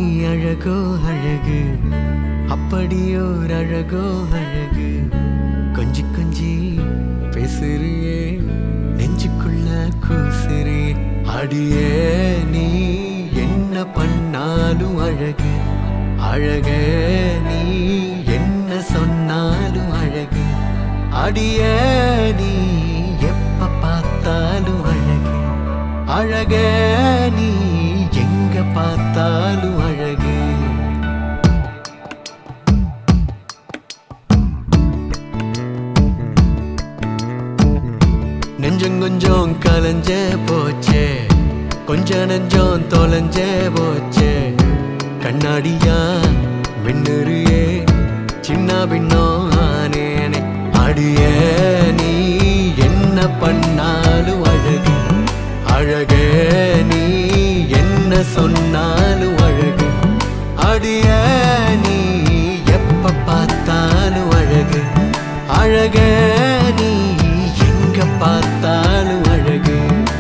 அழகோ அழகு அப்படியோர் அழகோ அழகு கொஞ்சி கொஞ்சி பேசுறியே நெஞ்சுக்குள்ள கூசுறியே அடியே நீ என்ன பண்ணாலும் அழகு அழகே நீ என்ன சொன்னாலும் அழகு அடியே நீ எப்ப பார்த்தாலும் அழகு அழகே நீ எங்க பார்த்தாலும் அழகு நெஞ்சம் கொஞ்சம் கலஞ்ச போச்சே கொஞ்ச நெஞ்சம் தொலைஞ்ச போச்சே கண்ணாடியா மின்னுறியே சின்ன பின்னம் ஆனேனே அடியே நீ என்ன பண்ணாலும் அழகு அழகே நீ என்ன சொன்னாலும் அழகு அடியே நீ எப்ப பார்த்தாலும் அழகு அழகே நீ எங்க பார்த்தாலும் அழகு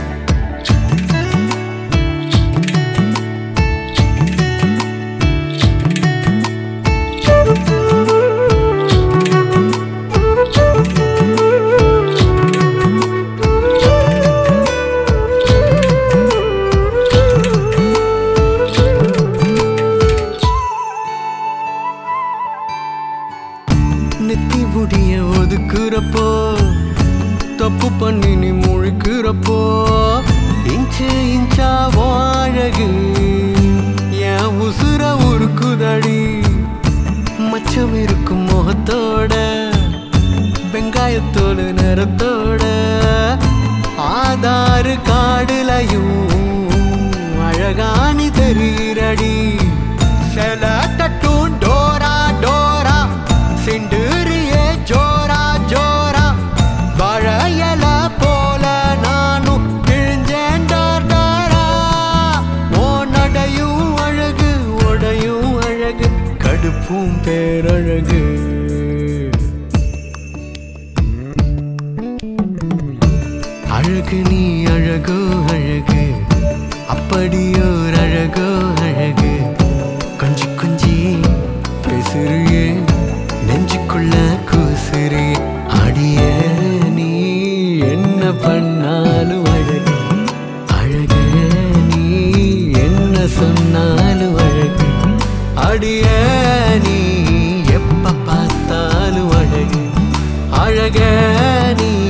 நெத்தி முடிய ஒதுக்குறப்போ தப்பு பண்ணி நீ முழுக்கிறப்போ இன்ச்சு இன்ச்சாவோ அழகு என் உசுர உருக்குதடி மச்சம் இருக்கும் முகத்தோட வெங்காயத்தோடு நிறத்தோட ஆதாறு காடுலையும் அழகானி தெரிகிறடி சில தட்டும் டோரா டோரா சிண்டுரியே ஜோரா ஜோரா வாழையல போல நானும் கிழிஞ்சேன் டாரா ஓ நடையும் அழகு உடையும் அழகு கடுப்பும் பேரழகு அழகு நீ அழகோ அழகு அப்படியோர் அழகோ அழகு கொஞ்சி கொஞ்சி பேசுறியே நெஞ்சுக்குள்ள கூசுறியே அடியே நீ என்ன பண்ணாலும் அழகு அழகே நீ என்ன சொன்னாலும் அழகு அடியே நீ எப்ப பார்த்தாலும் அழகு அழகே நீ